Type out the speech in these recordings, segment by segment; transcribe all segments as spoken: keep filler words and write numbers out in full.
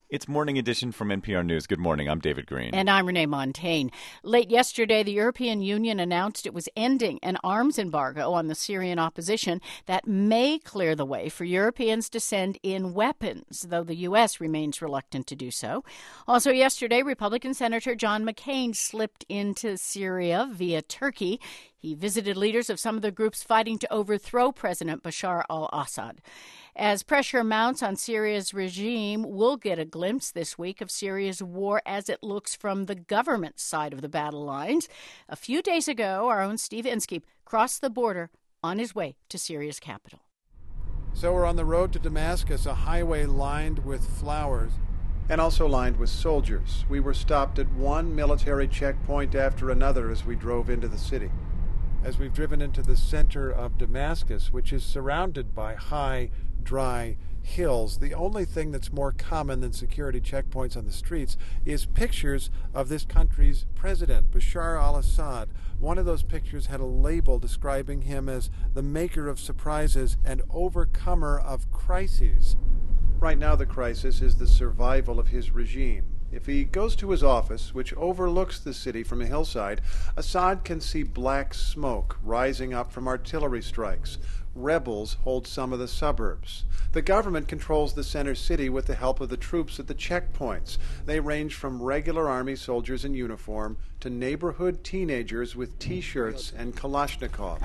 It's Morning Edition from N P R News. Good morning. I'm David Green. And I'm Renee Montaigne. Late yesterday, the European Union announced it was ending an arms embargo on the Syrian opposition that may clear the way for Europeans to send in weapons, though the U S remains reluctant to do so. Also yesterday, Republican Senator John McCain slipped into Syria via Turkey. He visited leaders of some of the groups fighting to overthrow President Bashar al-Assad. As pressure mounts on Syria's regime, we'll get a glimpse this week of Syria's war as it looks from the government side of the battle lines. A few days ago, our own Steve Inskeep crossed the border on his way to Syria's capital. So we're on the road to Damascus, a highway lined with flowers and also lined with soldiers. We were stopped at one military checkpoint after another as we drove into the city. As we've driven into the center of Damascus, which is surrounded by high, dry hills, the only thing that's more common than security checkpoints on the streets is pictures of this country's president, Bashar al-Assad. One of those pictures had a label describing him as the maker of surprises and overcomer of crises. Right now, the crisis is the survival of his regime. If he goes to his office, which overlooks the city from a hillside, Assad can see black smoke rising up from artillery strikes. Rebels hold some of the suburbs. The government controls the center city with the help of the troops at the checkpoints. They range from regular army soldiers in uniform to neighborhood teenagers with T-shirts and Kalashnikovs.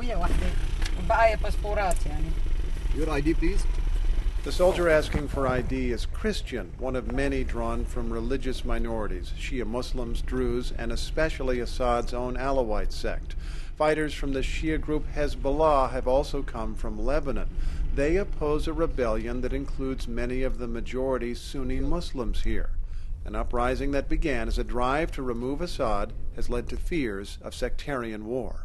Your I D, please. The soldier asking for I D is Christian, one of many drawn from religious minorities, Shia Muslims, Druze, and especially Assad's own Alawite sect. Fighters from the Shia group Hezbollah have also come from Lebanon. They oppose a rebellion that includes many of the majority Sunni Muslims here. An uprising that began as a drive to remove Assad has led to fears of sectarian war.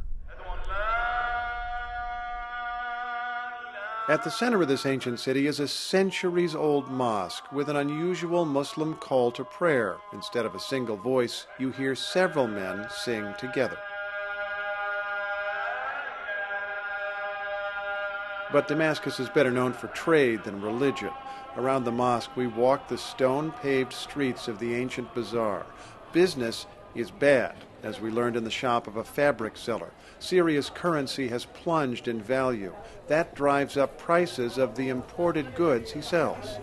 At the center of this ancient city is a centuries-old mosque with an unusual Muslim call to prayer. Instead of a single voice, you hear several men sing together. But Damascus is better known for trade than religion. Around the mosque, we walk the stone-paved streets of the ancient bazaar. Business is bad, as we learned in the shop of a fabric seller. Syria's currency has plunged in value. That drives up prices of the imported goods he sells.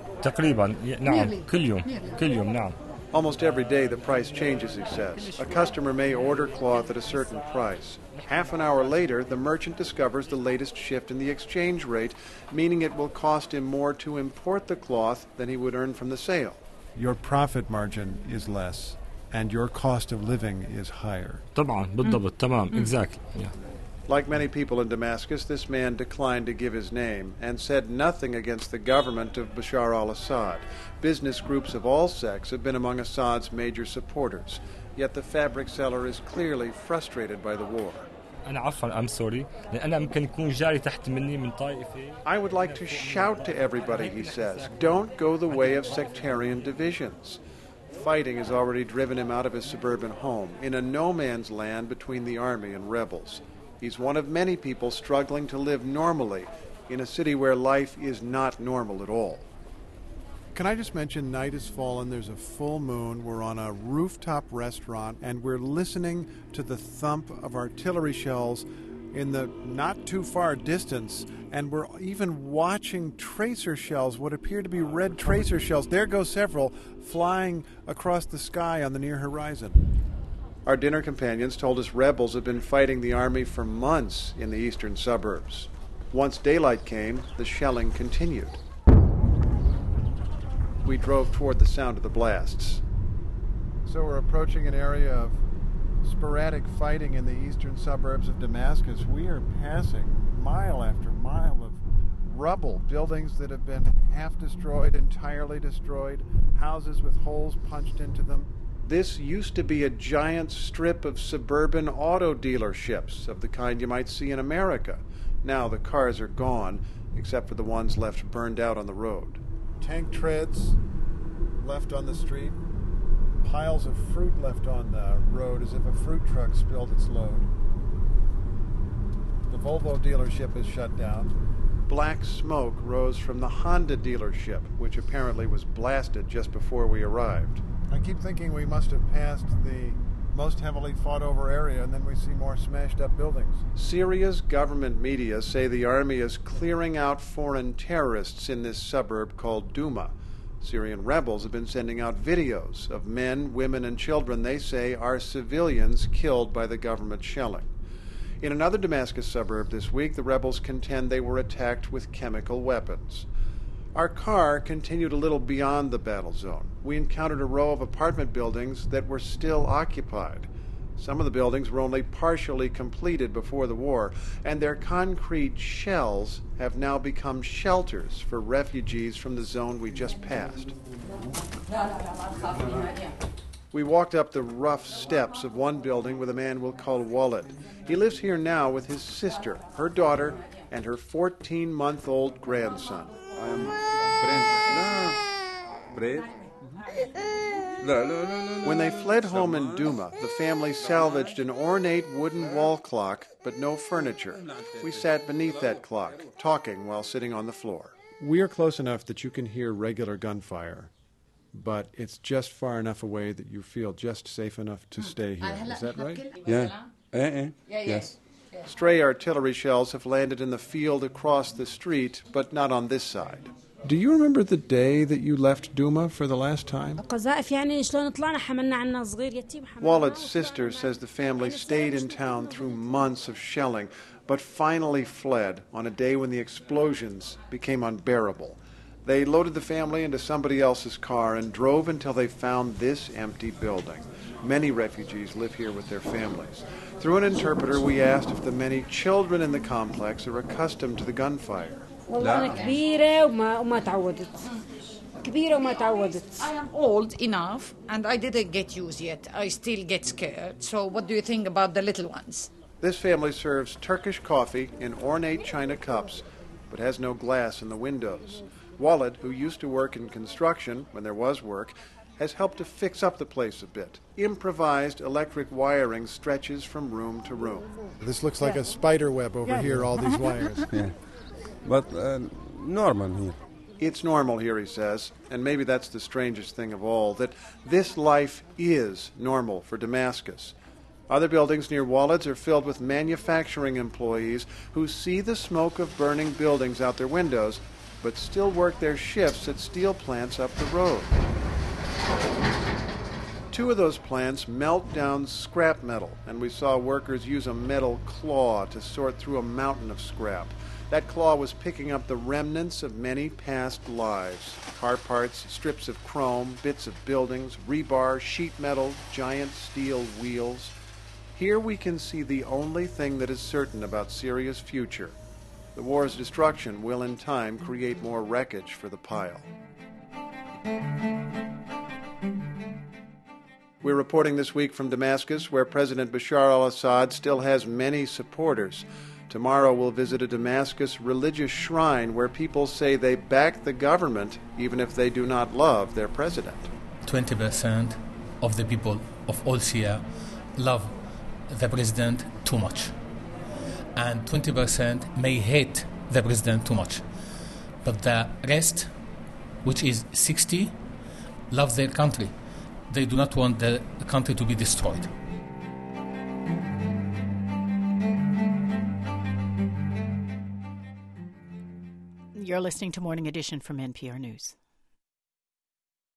Almost every day the price changes, he says. A customer may order cloth at a certain price. Half an hour later, the merchant discovers the latest shift in the exchange rate, meaning it will cost him more to import the cloth than he would earn from the sale. Your profit margin is less, and your cost of living is higher. طبعا بالضبط تمام exactly. Yeah. Like many people in Damascus, this man declined to give his name and said nothing against the government of Bashar al-Assad. Business groups of all sects have been among Assad's major supporters. Yet the fabric seller is clearly frustrated by the war. I'm sorry. I would like to shout to everybody, he says, don't go the way of sectarian divisions. Fighting has already driven him out of his suburban home, in a no-man's land between the army and rebels. He's one of many people struggling to live normally in a city where life is not normal at all. Can I just mention, night has fallen, there's a full moon, we're on a rooftop restaurant, and we're listening to the thump of artillery shells in the not too far distance, and we're even watching tracer shells, what appear to be red tracer shells. There go several flying across the sky on the near horizon. Our dinner companions told us rebels have been fighting the army for months in the eastern suburbs. Once daylight came, the shelling continued. We drove toward the sound of the blasts. So we're approaching an area of sporadic fighting in the eastern suburbs of Damascus. We are passing mile after mile of rubble, buildings that have been half destroyed, entirely destroyed, houses with holes punched into them. This used to be a giant strip of suburban auto dealerships of the kind you might see in America. Now the cars are gone, except for the ones left burned out on the road. Tank treads left on the street. Piles of fruit left on the road as if a fruit truck spilled its load. The Volvo dealership is shut down. Black smoke rose from the Honda dealership, which apparently was blasted just before we arrived. I keep thinking we must have passed the most heavily fought-over area, and then we see more smashed-up buildings. Syria's government media say the army is clearing out foreign terrorists in this suburb called Douma. Syrian rebels have been sending out videos of men, women, and children they say are civilians killed by the government shelling. In another Damascus suburb this week, the rebels contend they were attacked with chemical weapons. Our car continued a little beyond the battle zone. We encountered a row of apartment buildings that were still occupied. Some of the buildings were only partially completed before the war, and their concrete shells have now become shelters for refugees from the zone we just passed. We walked up the rough steps of one building with a man we'll call Walid. He lives here now with his sister, her daughter, and her fourteen-month-old grandson. When they fled home in Douma, the family salvaged an ornate wooden wall clock, but no furniture. We sat beneath that clock, talking while sitting on the floor. We are close enough that you can hear regular gunfire, but it's just far enough away that you feel just safe enough to stay here. Is that right? Yeah. Eh, eh. Yes. Stray artillery shells have landed in the field across the street, but not on this side. Do you remember the day that you left Douma for the last time? Walid's sister says the family stayed in town through months of shelling, but finally fled on a day when the explosions became unbearable. They loaded the family into somebody else's car and drove until they found this empty building. Many refugees live here with their families. Through an interpreter, we asked if the many children in the complex are accustomed to the gunfire. I am old enough, and I didn't get used yet. I still get scared. So what do you think about the little ones? This family serves Turkish coffee in ornate china cups, but has no glass in the windows. Walid, who used to work in construction when there was work, has helped to fix up the place a bit. Improvised electric wiring stretches from room to room. This looks like a spider web over here, all these wires. Yeah. But uh, normal here. It's normal here, he says, and maybe that's the strangest thing of all, that this life is normal for Damascus. Other buildings near Walid's are filled with manufacturing employees who see the smoke of burning buildings out their windows, but still work their shifts at steel plants up the road. Two of those plants melt down scrap metal, and we saw workers use a metal claw to sort through a mountain of scrap. That claw was picking up the remnants of many past lives. Car parts, strips of chrome, bits of buildings, rebar, sheet metal, giant steel wheels. Here we can see the only thing that is certain about Syria's future. The war's destruction will in time create more wreckage for the pile. We're reporting this week from Damascus, where President Bashar al-Assad still has many supporters. Tomorrow we'll visit a Damascus religious shrine where people say they back the government even if they do not love their president. twenty percent of the people of all Syria love the president too much. And twenty percent may hate the president too much. But the rest, which is sixty, love their country. They do not want the country to be destroyed. You're listening to Morning Edition from N P R News.